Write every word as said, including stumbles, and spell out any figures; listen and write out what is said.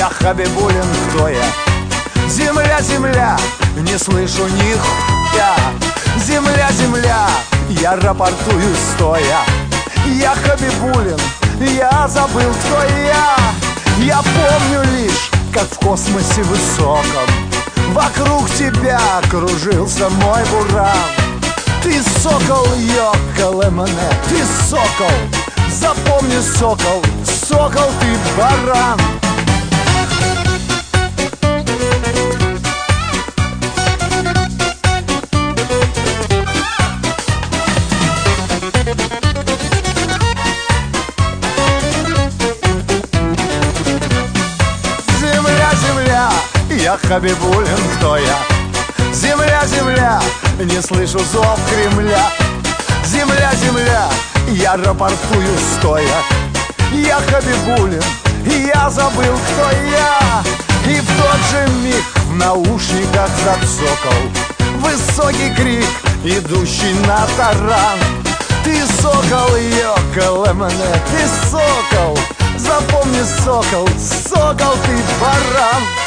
Я Хабибулин, кто я? Земля, земля, не слышу нихуя. Земля, земля, я рапортую стоя. Я Хабибулин, я забыл, кто я. Я помню лишь, как в космосе высоком вокруг тебя кружился мой буран. Ты сокол, йоколэмэне, ты сокол. Запомни, сокол, сокол, ты баран. Земля, земля, я Хабибулин, кто я? Земля, земля, не слышу зов Кремля. Земля, земля, я рапортую стоя. Я Хабибулин, я забыл, кто я. И в тот же миг в наушниках зацокал высокий крик, идущий на таран. Ты сокол, йоколэмэне, ты сокол. Запомни, сокол, сокол, ты баран.